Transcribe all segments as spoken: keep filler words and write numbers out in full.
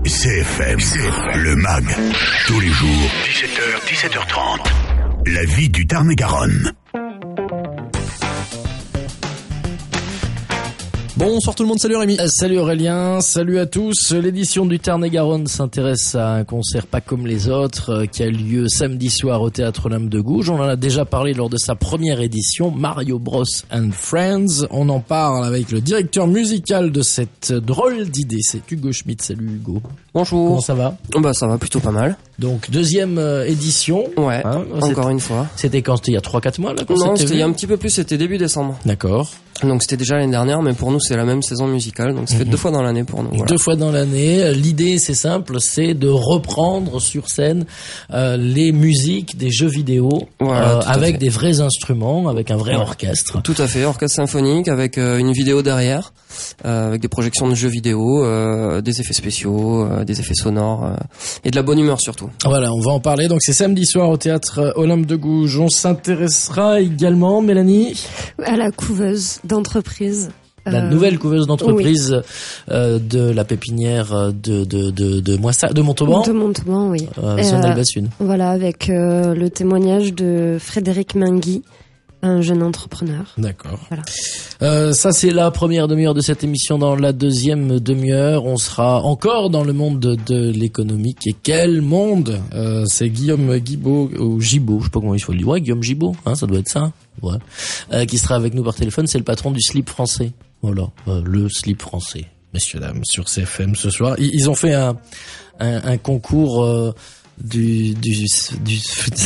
C F M, C F M, le M A G, tous les jours, dix-sept heures, dix-sept heures trente. La vie du Tarn-et-Garonne. Bonsoir tout le monde, salut Rémi. Euh, salut Aurélien, salut à tous. L'édition du Tarn-et-Garonne s'intéresse à un concert pas comme les autres euh, qui a lieu samedi soir au Théâtre Olympe de Gouges. On en a déjà parlé lors de sa première édition, Mario Bros and Friends. On en parle avec le directeur musical de cette drôle d'idée, c'est Hugo Schmidt. Salut Hugo. Bonjour. Comment ça va ? Bah ça va plutôt pas mal. Donc deuxième euh, édition. Ouais, hein, encore une fois. C'était quand ? C'était il y a trois quatre mois là quand Non, c'était, c'était il y a un petit peu plus, c'était début décembre. D'accord. Donc c'était déjà l'année dernière, mais pour nous c'est la même saison musicale, donc ça fait mmh. deux fois dans l'année pour nous. Voilà. Deux fois dans l'année. L'idée c'est simple, c'est de reprendre sur scène euh, les musiques des jeux vidéo voilà, euh, avec des vrais instruments, avec un vrai ouais. orchestre. Tout à fait, orchestre symphonique avec euh, une vidéo derrière, euh, avec des projections de jeux vidéo, euh, des effets spéciaux, euh, des effets sonores euh, et de la bonne humeur surtout. Voilà, on va en parler. Donc c'est samedi soir au Théâtre Olympe de Gouges. On s'intéressera également, Mélanie, à la couveuse d'entreprise. La euh... nouvelle couveuse d'entreprise oui. euh, de la pépinière de de de de Moissa, de Montauban. De Montauban, oui. Euh, euh, voilà, avec euh, le témoignage de Frédéric Mingui, un jeune entrepreneur. D'accord. Voilà. Euh, ça c'est la première demi-heure de cette émission. Dans la deuxième demi-heure, on sera encore dans le monde de, de l'économique. Et quel monde euh, c'est Guillaume Gibaud, ou Gibaud, je sais pas comment il faut le dire. Ouais, Guillaume Gibaud, hein, ça doit être ça. Ouais. Euh, qui sera avec nous par téléphone. C'est le patron du slip français. Voilà, euh, le slip français, messieurs dames, sur C F M ce soir. Ils, ils ont fait un un, un concours euh, du du du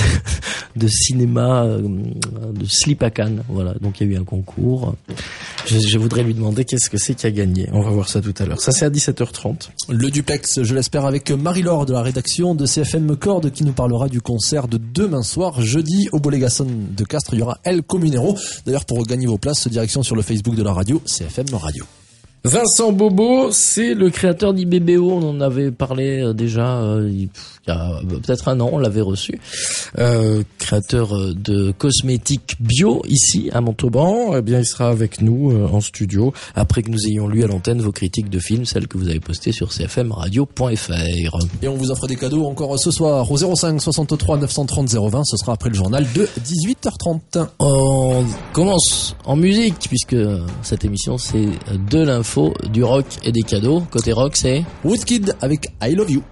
de cinéma euh, de slip à Cannes. Voilà, donc il y a eu un concours. Je, je voudrais lui demander qu'est-ce que c'est qui a gagné. On va voir ça tout à l'heure. Ça c'est à dix-sept heures trente. Le duplex, je l'espère, avec Marie-Laure de la rédaction de C F M Corde qui nous parlera du concert de demain soir, jeudi, au Bolégason de Castres. Il y aura El Comunero. D'ailleurs, pour gagner vos places, direction sur le Facebook de la radio, C F M Radio. Vincent Bobo, c'est le créateur d'I B B O. On en avait parlé euh, déjà euh, il y a peut-être un an, on l'avait reçu. Euh, créateur de cosmétiques bio ici à Montauban. Eh bien, il sera avec nous euh, en studio après que nous ayons lu à l'antenne vos critiques de films, celles que vous avez postées sur c f m radio point f r. Et on vous offre des cadeaux encore ce soir au zéro cinq soixante-trois neuf cent trente zéro vingt. Ce sera après le journal de dix-huit heures trente. On commence en musique puisque cette émission c'est de l'info, du rock et des cadeaux. Côté rock, c'est Woodkid avec I Love You.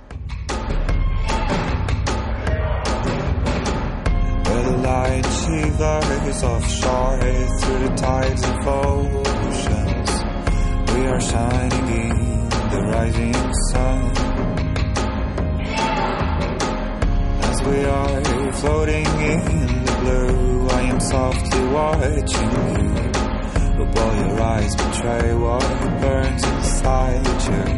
Where the light shivers offshore through the tides of oceans, we are shining in the rising sun. As we are floating in the blue, I am softly watching you. But while your eyes betray what burns inside you,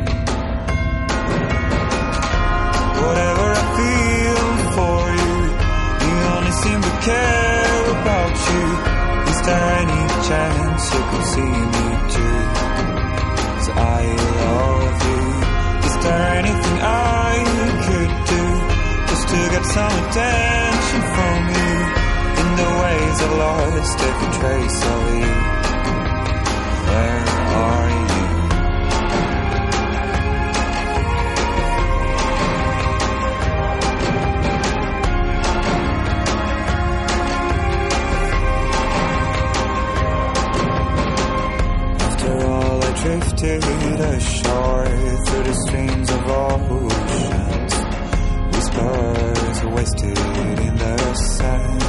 whatever I feel for you, you only seem to care about you. Is there any chance you could see me too? 'Cause I love you. Is there anything I could do just to get some attention from you? In the ways I've lost every trace of you. Where are you? After all, I drifted ashore through the streams of oceans. Whispers wasted in the sand.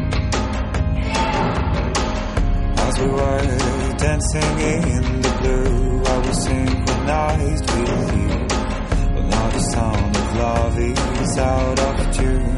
As we were dancing in the blue, I was synchronized with you. But now the sound of love is out of tune.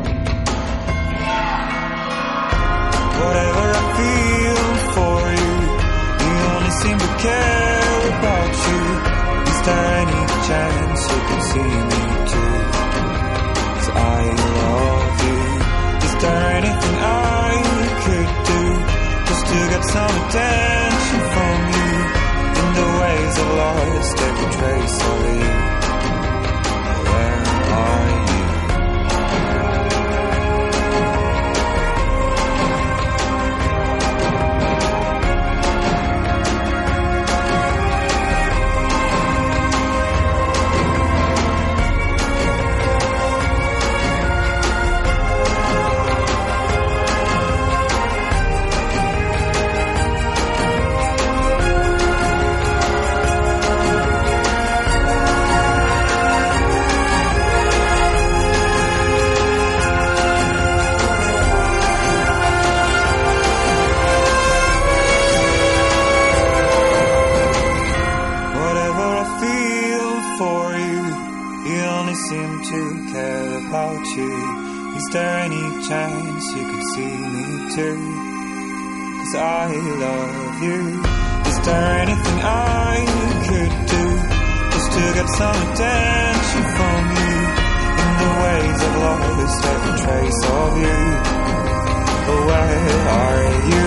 Whatever I feel for you, you only seem to care about you. Is there any chance you can see me too? 'Cause I love you. Is there anything I could do just to get some attention from you? In the ways I've lost every trace of you. Where are you? only seem to care about you. Is there any chance you could see me too? 'Cause I love you. Is there anything I could do just to get some attention from you? In the ways I've lost every trace of you. But where are you?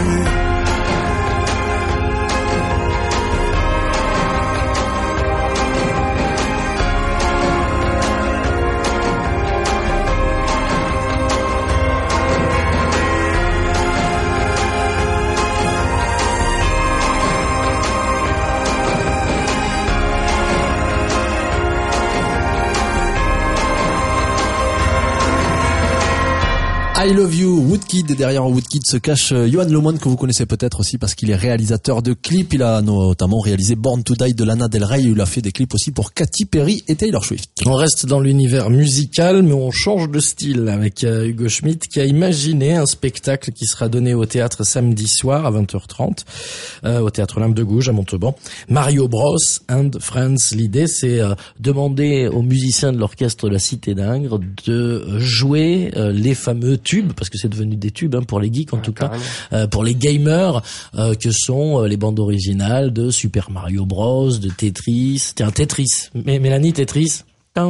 I Love You, Woodkid, et derrière Woodkid se cache Johan Lemoine, que vous connaissez peut-être aussi parce qu'il est réalisateur de clips. Il a notamment réalisé Born to Die de Lana Del Rey. Il a fait des clips aussi pour Katy Perry et Taylor Swift. On reste dans l'univers musical, mais on change de style avec euh, Hugo Schmidt qui a imaginé un spectacle qui sera donné au théâtre samedi soir à vingt heures trente, euh, au théâtre Limbe de Gouges à Montauban. Mario Bros and Friends. L'idée, c'est euh, demander aux musiciens de l'orchestre de la Cité d'Ingres de jouer euh, les fameux tubes, parce que c'est devenu des tubes hein, pour les geeks en ouais, tout carrément. cas, euh, pour les gamers, euh, que sont euh, les bandes originales de Super Mario Bros, de Tetris. Tiens, Tetris. Mais Mélanie, Tetris. Non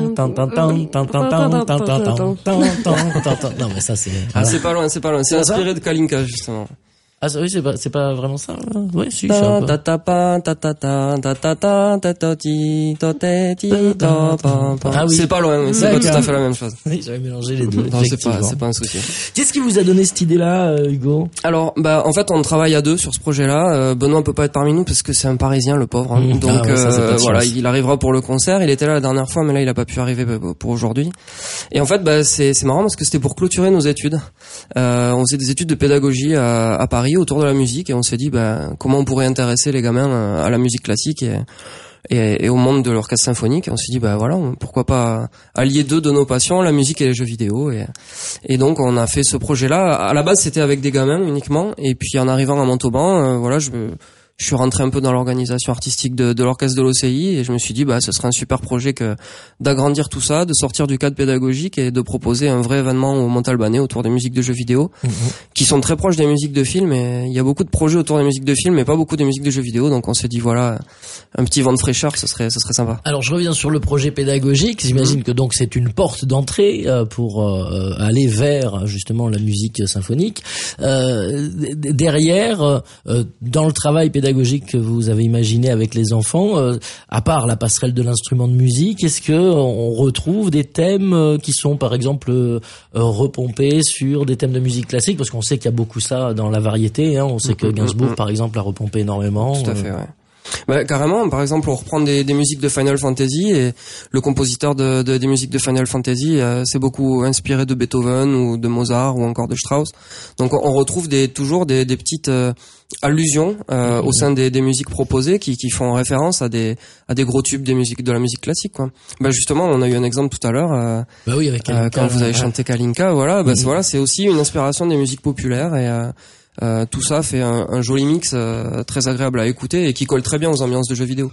mais ça c'est. Ah c'est pas loin, c'est pas loin. C'est inspiré de Kalinka justement. Ah oui, c'est pas c'est pas vraiment ça. Ouais, si. Ta ta ta pa ta ta ta ta ta ta ta ta ti ta ta ti ta pa pa. Ah oui. C'est pas loin, c'est pas tout à fait la même chose. Oui, j'avais mélangé les deux. Non, c'est pas c'est pas un souci. Qu'est-ce qui vous a donné cette idée-là, Hugo? Alors, bah en fait, on travaille à deux sur ce projet-là. Euh, Benoît peut pas être parmi nous parce que c'est un Parisien, le pauvre. Hein. Mmh. Donc ah ouais, ça, euh, voilà, il arrivera pour le concert. Il était là la dernière fois, mais là il a pas pu arriver pour aujourd'hui. Et en fait, bah c'est c'est marrant parce que c'était pour clôturer nos études. Euh, on faisait des études de pédagogie à, à Paris autour de la musique et on s'est dit bah comment on pourrait intéresser les gamins à la musique classique et et, et au monde de l'orchestre symphonique. Et on s'est dit bah voilà, pourquoi pas allier deux de nos passions, la musique et les jeux vidéo, et et donc on a fait ce projet là. À la base c'était avec des gamins uniquement, et puis en arrivant à Montauban, euh, voilà, je je suis rentré un peu dans l'organisation artistique de, de l'orchestre de l'O C I, et je me suis dit bah ce serait un super projet que d'agrandir tout ça, de sortir du cadre pédagogique et de proposer un vrai événement au Montalbanais autour des musiques de jeux vidéo, mmh. qui sont très proches des musiques de films. Et il y a beaucoup de projets autour des musiques de films, mais pas beaucoup des musiques de jeux vidéo. Donc on s'est dit voilà, un petit vent de fraîcheur, ce serait ce serait sympa. Alors je reviens sur le projet pédagogique. J'imagine mmh. que donc c'est une porte d'entrée pour euh, aller vers justement la musique symphonique. Euh, derrière, euh, dans le travail pédagogique pédagogique que vous avez imaginé avec les enfants, euh, à part la passerelle de l'instrument de musique, est-ce que on retrouve des thèmes qui sont par exemple euh, repompés sur des thèmes de musique classique, parce qu'on sait qu'il y a beaucoup ça dans la variété, hein, on sait que Gainsbourg par exemple a repompé énormément. Tout à fait, ouais. Bah, carrément, par exemple, on reprend des, des musiques de Final Fantasy, et le compositeur de, de, des musiques de Final Fantasy euh, s'est beaucoup inspiré de Beethoven ou de Mozart ou encore de Strauss. Donc on retrouve des, toujours des, des petites euh, allusions euh, mmh. au sein des, des musiques proposées qui, qui font référence à des, à des gros tubes des musiques, de la musique classique, quoi. Bah justement, on a eu un exemple tout à l'heure euh, bah oui, avec euh, quand vous avez chanté Kalinka, voilà, bah mmh. c'est, voilà, c'est aussi une inspiration des musiques populaires, et euh, Euh, tout ça fait un, un joli mix euh, très agréable à écouter et qui colle très bien aux ambiances de jeux vidéo.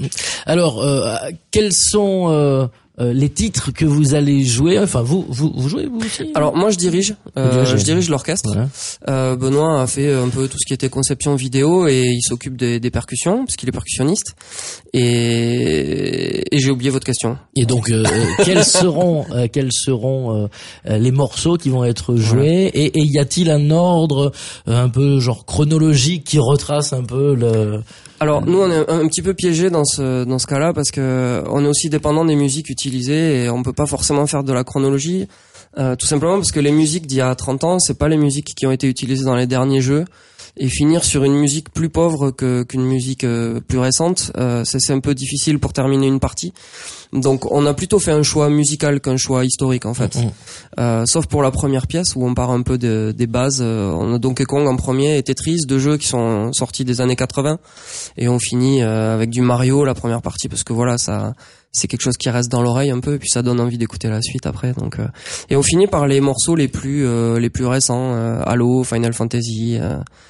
Alors, euh, quels sont euh, euh, les titres que vous allez jouer? Enfin, vous vous, vous jouez vous aussi? Alors moi je dirige, euh, je dirige l'orchestre. Voilà. Euh, Benoît a fait un peu tout ce qui était conception vidéo et il s'occupe des, des percussions parce qu'il est percussionniste. Et, et j'ai oublié votre question. Et donc euh, quels seront euh, quels seront euh, les morceaux qui vont être joués, voilà. et, et y a-t-il un ordre euh, un peu genre chronologique qui retrace un peu le... Alors nous on est un, un petit peu piégé dans ce dans ce cas-là parce que on est aussi dépendant des musiques utilisées et on peut pas forcément faire de la chronologie, euh, tout simplement parce que les musiques d'il y a trente ans, c'est pas les musiques qui ont été utilisées dans les derniers jeux. Et finir sur une musique plus pauvre que qu'une musique euh, plus récente, euh, c'est, c'est un peu difficile pour terminer une partie. Donc on a plutôt fait un choix musical qu'un choix historique en fait. Mmh. Euh, sauf pour la première pièce où on part un peu de, des bases. Euh, on a Donkey Kong en premier et Tetris, deux jeux qui sont sortis des années quatre-vingts. Et on finit euh, avec du Mario la première partie parce que voilà, ça c'est quelque chose qui reste dans l'oreille un peu et puis ça donne envie d'écouter la suite après. Donc euh, et on finit par les morceaux les plus euh, les plus récents, euh, Halo, Final Fantasy. Euh,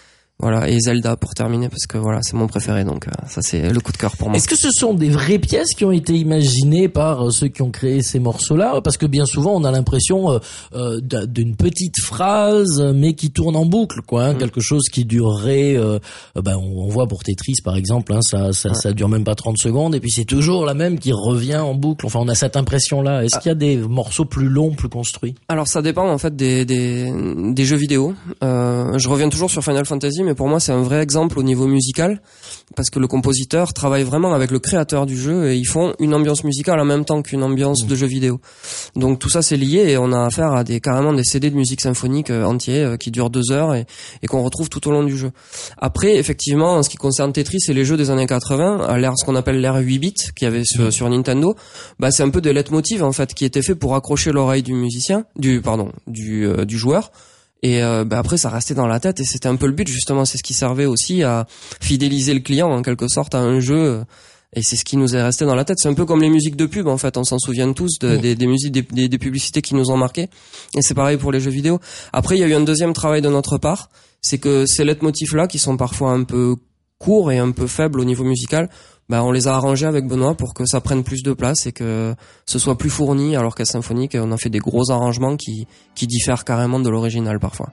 Voilà, et Zelda pour terminer, parce que voilà, c'est mon préféré, donc euh, ça c'est le coup de cœur pour moi. Est-ce que ce sont des vraies pièces qui ont été imaginées par euh, ceux qui ont créé ces morceaux-là? Parce que bien souvent, on a l'impression euh, euh, d'une petite phrase, mais qui tourne en boucle, quoi. Hein, mmh. Quelque chose qui durerait, euh, ben on, on voit pour Tetris par exemple, hein, ça, ça, ouais. ça dure même pas trente secondes, et puis c'est toujours la même qui revient en boucle. Enfin, on a cette impression-là. Est-ce ah. qu'il y a des morceaux plus longs, plus construits? Alors ça dépend en fait des des, des jeux vidéo. Euh, je reviens toujours sur Final Fantasy, mais pour moi c'est un vrai exemple au niveau musical, parce que le compositeur travaille vraiment avec le créateur du jeu et ils font une ambiance musicale en même temps qu'une ambiance mmh. de jeu vidéo. Donc tout ça c'est lié et on a affaire à des carrément des C D de musique symphonique euh, entiers euh, qui durent deux heures et, et qu'on retrouve tout au long du jeu. Après effectivement en ce qui concerne Tetris et les jeux des années quatre-vingts, à l'ère ce qu'on appelle l'ère huit bits qu'il y avait sur, mmh. sur Nintendo, bah c'est un peu des leitmotivs en fait qui étaient faits pour accrocher l'oreille du musicien, du pardon, du euh, du joueur. Et euh, bah après ça restait dans la tête et c'était un peu le but justement, c'est ce qui servait aussi à fidéliser le client en quelque sorte à un jeu et c'est ce qui nous est resté dans la tête. C'est un peu comme les musiques de pub en fait, on s'en souvient tous de, mmh. des, des musiques, des, des, des publicités qui nous ont marqué et c'est pareil pour les jeux vidéo. Après il y a eu un deuxième travail de notre part, c'est que ces leitmotifs là qui sont parfois un peu courts et un peu faibles au niveau musical, bah on les a arrangés avec Benoît pour que ça prenne plus de place et que ce soit plus fourni, alors qu'à Symphonique on a fait des gros arrangements qui qui diffèrent carrément de l'original parfois.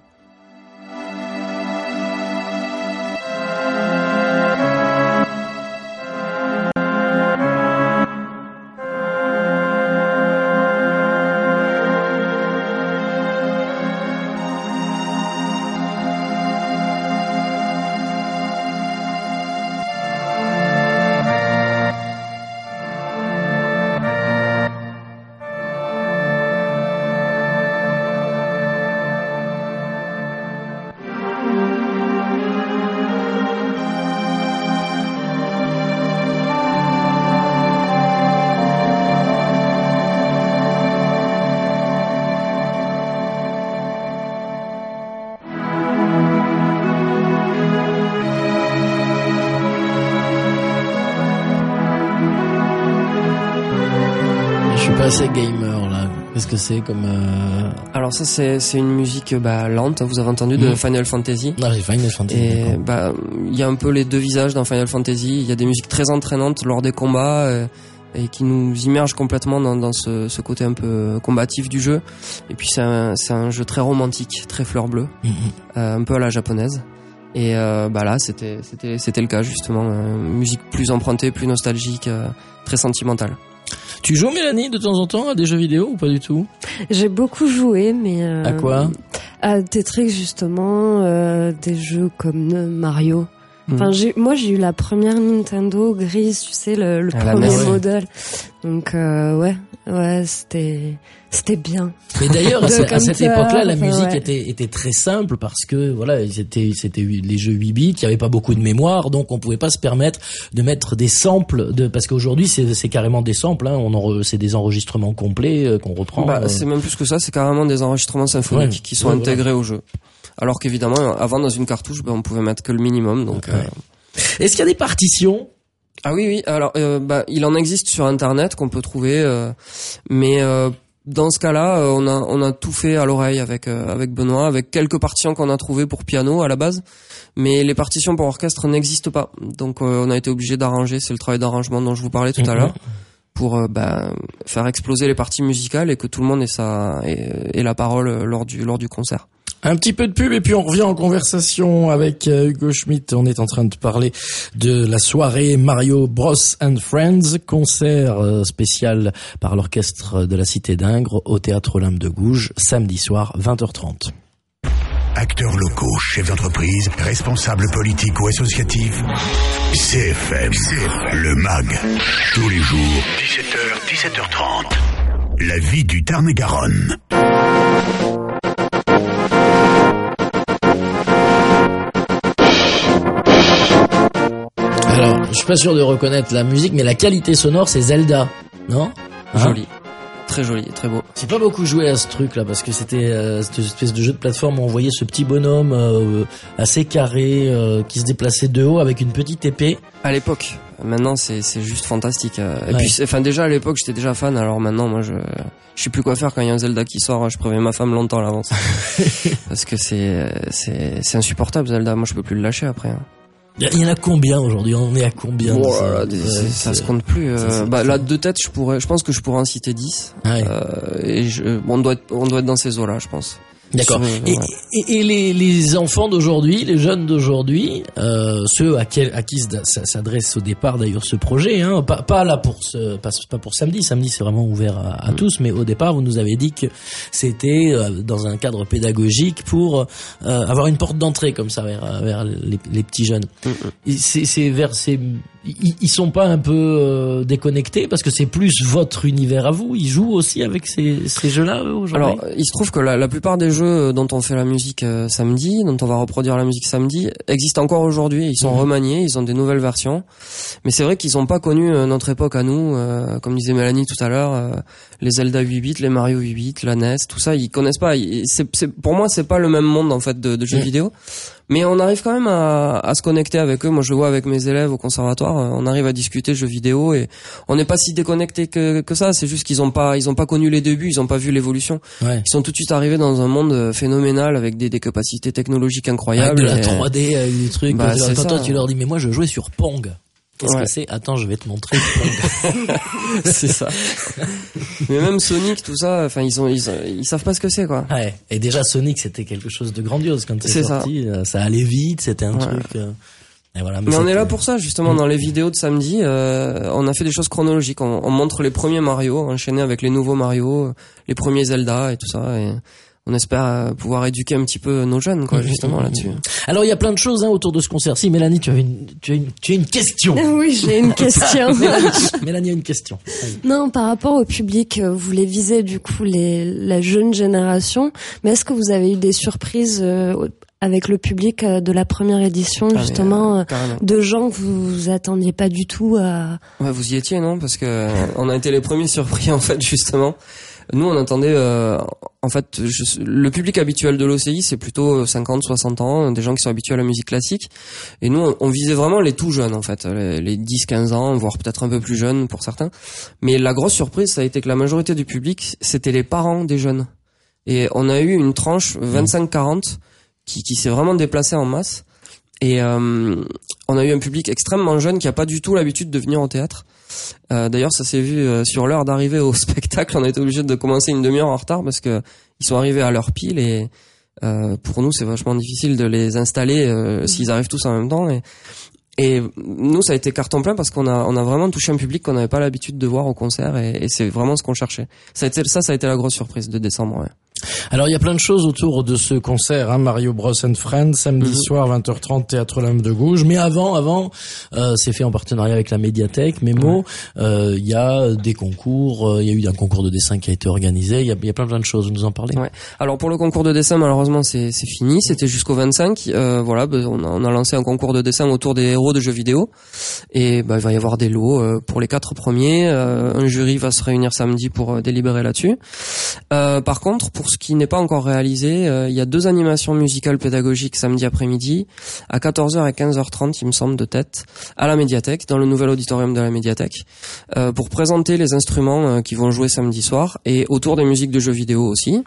C'est gamer là. Qu'est-ce que c'est comme euh... Alors ça c'est c'est une musique bah lente, vous avez entendu de mmh. Final Fantasy. Ah, j'ai Final Fantasy. Et bah il y a un peu les deux visages dans Final Fantasy, il y a des musiques très entraînantes lors des combats euh, et qui nous immergent complètement dans dans ce ce côté un peu combatif du jeu. Et puis c'est un c'est un jeu très romantique, très fleur bleue, mmh. euh, un peu à la japonaise. Et euh, bah là c'était c'était c'était le cas justement, euh, musique plus empruntée, plus nostalgique, euh, très sentimentale. Tu joues, Mélanie, de temps en temps à des jeux vidéo ou pas du tout? J'ai beaucoup joué, mais... Euh, à quoi? À Tetris, justement, euh, des jeux comme Mario. Mmh. Enfin, j'ai, moi, j'ai eu la première Nintendo grise, tu sais, le, le ah, premier modèle. Donc, euh, ouais, ouais, c'était... C'était bien. Mais d'ailleurs, à, à cette époque-là, la musique ouais. était, était très simple parce que voilà, c'était, c'était les jeux huit bits, il y avait pas beaucoup de mémoire, donc on pouvait pas se permettre de mettre des samples de, parce qu'aujourd'hui c'est, c'est carrément des samples, hein, on en, c'est des enregistrements complets euh, qu'on reprend. Bah, euh... c'est même plus que ça, c'est carrément des enregistrements symphoniques ouais. qui sont ouais, intégrés voilà. au jeu. Alors qu'évidemment, avant dans une cartouche, bah, on pouvait mettre que le minimum, donc. Ouais. Euh... Est-ce qu'il y a des partitions? Ah oui, oui. Alors, euh, bah, il en existe sur Internet qu'on peut trouver, euh, mais. Euh, Dans ce cas-là, on a on a tout fait à l'oreille avec euh, avec Benoît, avec quelques partitions qu'on a trouvées pour piano à la base, mais les partitions pour orchestre n'existent pas. Donc euh, on a été obligé d'arranger, c'est le travail d'arrangement dont je vous parlais tout à l'heure, pour euh, bah, faire exploser les parties musicales et que tout le monde ait sa ait, ait la parole lors du lors du concert. Un petit peu de pub et puis on revient en conversation avec Hugo Schmidt. On est en train de parler de la soirée Mario Bros and Friends, concert spécial par l'orchestre de la Cité d'Ingres au Théâtre Olympe de Gouges, samedi soir, vingt heures trente. Acteurs locaux, chefs d'entreprise, responsables politiques ou associatifs, C F M, C F M, le M A G, tous les jours, dix-sept heures, dix-sept heures trente. La vie du Tarn-et-Garonne. Alors, je suis pas sûr de reconnaître la musique, mais la qualité sonore, c'est Zelda, non? Joli. très joli, très beau. J'ai pas beaucoup joué à ce truc là parce que c'était euh, cette espèce de jeu de plateforme où on voyait ce petit bonhomme euh, assez carré euh, qui se déplaçait de haut avec une petite épée. À l'époque. Maintenant c'est c'est juste fantastique. Et ouais. puis enfin déjà à l'époque j'étais déjà fan, alors maintenant moi je je sais plus quoi faire quand il y a un Zelda qui sort, je préviens ma femme longtemps à l'avance. Parce que c'est c'est c'est insupportable Zelda, moi je peux plus le lâcher après. Hein. Il y en a combien aujourd'hui? On est à combien? Oh là là, des, ouais, ça se compte plus. Euh, bah là de tête, je pourrais, je pense que je pourrais en citer dix. Ouais. Euh, et je, bon, on doit être, on doit être dans ces eaux-là, je pense. D'accord. Sur, et, ouais. et, et les, les enfants d'aujourd'hui, les jeunes d'aujourd'hui, euh, ceux à, quel, à qui s'adresse au départ d'ailleurs ce projet, hein, pas, pas là pour ce, pas, pas pour samedi. Samedi c'est vraiment ouvert à, à mmh. tous, mais au départ vous nous avez dit que c'était euh, dans un cadre pédagogique pour euh, avoir une porte d'entrée comme ça vers, vers les, les petits jeunes. Mmh. C'est, c'est vers ces Ils, ils sont pas un peu euh, déconnectés parce que c'est plus votre univers à vous. Ils jouent aussi avec ces, ces jeux-là eux, aujourd'hui. Alors, il se trouve que la, la plupart des jeux dont on fait la musique euh, samedi, dont on va reproduire la musique samedi, existent encore aujourd'hui. Ils sont mmh. remaniés, ils ont des nouvelles versions. Mais c'est vrai qu'ils ont pas connu euh, notre époque à nous, euh, comme disait Mélanie tout à l'heure, euh, les Zelda huit bits, les Mario huit bits, la N E S, tout ça, ils connaissent pas. Ils, c'est, c'est, pour moi, c'est pas le même monde en fait de, de jeux mmh. vidéo. Mais on arrive quand même à, à se connecter avec eux. Moi, je le vois avec mes élèves au conservatoire. On arrive à discuter jeux vidéo et on n'est pas si déconnectés que, que ça. C'est juste qu'ils ont pas, ils ont pas connu les débuts, ils ont pas vu l'évolution. Ouais. Ils sont tout de suite arrivés dans un monde phénoménal avec des, des capacités technologiques incroyables. Avec de la trois D, avec des trucs. Bah, toi, toi, tu leur dis, mais moi, je jouais sur Pong. Qu'est-ce ouais. que c'est? Attends, je vais te montrer. C'est ça. Mais même Sonic, tout ça, enfin, ils ont, ils, ils savent pas ce que c'est, quoi. Ouais. Et déjà, Sonic, c'était quelque chose de grandiose quand c'est sorti. Ça. ça allait vite, c'était un ouais. truc. Euh... Et voilà, mais mais on est là pour ça, justement, mmh. dans les vidéos de samedi, euh, on a fait des choses chronologiques. On, on montre les premiers Mario, enchaînés avec les nouveaux Mario, les premiers Zelda et tout ça. Et on espère pouvoir éduquer un petit peu nos jeunes, quoi, justement, là-dessus. Alors, il y a plein de choses, hein, autour de ce concert. Si, Mélanie, tu as une, tu as une, tu as une question. Oui, j'ai une question. Mélanie, Mélanie a une question. Allez. Non, par rapport au public, vous voulez viser, du coup, les, la jeune génération. Mais est-ce que vous avez eu des surprises, euh, avec le public de la première édition, ah justement, euh, de gens que vous, vous attendiez pas du tout à... Ouais, vous y étiez, non? Parce que on a été les premiers surpris, en fait, justement. Nous, on attendait, euh, en fait, je, le public habituel de l'O C I, c'est plutôt cinquante, soixante ans, des gens qui sont habitués à la musique classique. Et nous, on, on visait vraiment les tout jeunes, en fait, les, les dix, quinze ans, voire peut-être un peu plus jeunes pour certains. Mais la grosse surprise, ça a été que la majorité du public, c'était les parents des jeunes. Et on a eu une tranche vingt-cinq quarante qui, qui s'est vraiment déplacée en masse. Et euh, on a eu un public extrêmement jeune qui a pas du tout l'habitude de venir au théâtre. Euh, d'ailleurs, ça s'est vu euh, sur l'heure d'arrivée au spectacle. On a été obligé de commencer une demi-heure en retard parce que ils sont arrivés à l'heure pile et euh, pour nous, c'est vachement difficile de les installer euh, s'ils arrivent tous en même temps. Et, et nous, ça a été carton plein parce qu'on a on a vraiment touché un public qu'on n'avait pas l'habitude de voir au concert et, et c'est vraiment ce qu'on cherchait. Ça a été ça, ça a été la grosse surprise de décembre. Ouais. Alors il y a plein de choses autour de ce concert, hein, Mario Bros and Friends, samedi mmh. soir vingt heures trente, Théâtre Olympe de Gouges. Mais avant, avant, euh, c'est fait en partenariat avec la médiathèque Mémo. Il euh, y a des concours, il euh, y a eu un concours de dessin qui a été organisé. Il y a, y a plein plein de choses. Vous nous en parlez? Ouais. Alors pour le concours de dessin, malheureusement c'est c'est fini. C'était jusqu'au vingt-cinq. Euh, voilà, bah, on, a, on a lancé un concours de dessin autour des héros de jeux vidéo. Et bah, il va y avoir des lots euh, pour les quatre premiers. Euh, un jury va se réunir samedi pour euh, délibérer là-dessus. Euh, par contre, pour ce qui n'est pas encore réalisé, euh, il y a deux animations musicales pédagogiques samedi après-midi à quatorze heures et quinze heures trente, il me semble, de tête, à la médiathèque, dans le nouvel auditorium de la médiathèque, euh, pour présenter les instruments euh, qui vont jouer samedi soir et autour des musiques de jeux vidéo aussi.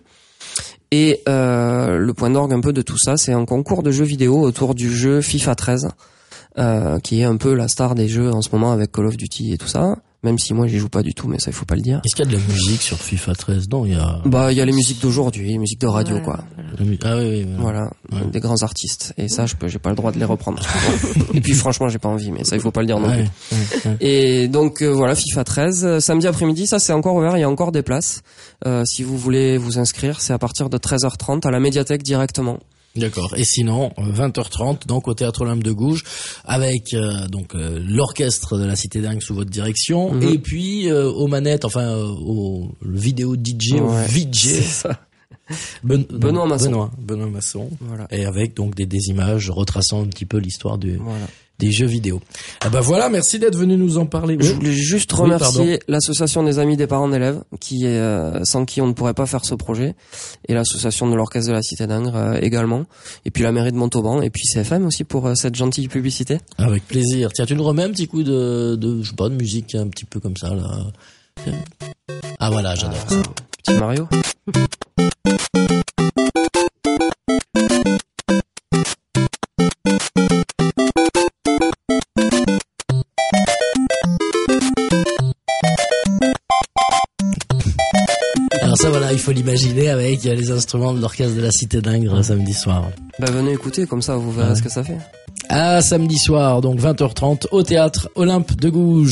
Et euh, le point d'orgue un peu de tout ça, c'est un concours de jeux vidéo autour du jeu FIFA treize, euh, qui est un peu la star des jeux en ce moment avec Call of Duty et tout ça. Même si moi j'y joue pas du tout, mais ça il faut pas le dire. Est-ce qu'il y a de la musique sur FIFA treize? Non, il y a. Bah il y a les musiques d'aujourd'hui, les musiques de radio, ouais, quoi. Ah oui, oui. Voilà, voilà. Ouais. Des grands artistes. Et ça, je peux, j'ai pas le droit de les reprendre. Et puis franchement, j'ai pas envie, mais ça il faut pas le dire non ouais, plus. Ouais, ouais. Et donc euh, voilà, FIFA treize, samedi après-midi, ça c'est encore ouvert, il y a encore des places. Euh, si vous voulez vous inscrire, c'est à partir de treize heures trente à la médiathèque directement. D'accord. Et sinon, vingt heures trente, donc au Théâtre Olympe de Gouges, avec euh, donc euh, l'orchestre de la Cité Dingue sous votre direction, mmh. et puis euh, aux manettes, enfin euh, au le vidéo D J, ouais, au V J. C'est ça. Ben, Benoît Masson. Benoît, Benoît Masson. Voilà. Et avec donc des, des images retraçant un petit peu l'histoire du, voilà. des jeux vidéo. Ah bah voilà, merci d'être venu nous en parler. Je voulais juste remercier oui, l'association des amis des parents d'élèves, qui est, euh, sans qui on ne pourrait pas faire ce projet, et l'association de l'orchestre de la Cité d'Ingres euh, également, et puis la mairie de Montauban, et puis C F M aussi pour euh, cette gentille publicité. Avec plaisir. Tiens, tu nous remets un petit coup de, de, je sais pas, de musique un petit peu comme ça, là. Ah voilà, j'adore ah, ça. Petit Mario. Alors ça voilà, il faut l'imaginer avec les instruments de l'orchestre de la Cité d'Ingres samedi soir. Bah venez écouter, comme ça vous verrez ouais. ce que ça fait. Ah, samedi soir, donc vingt heures trente, au théâtre Olympe de Gouges.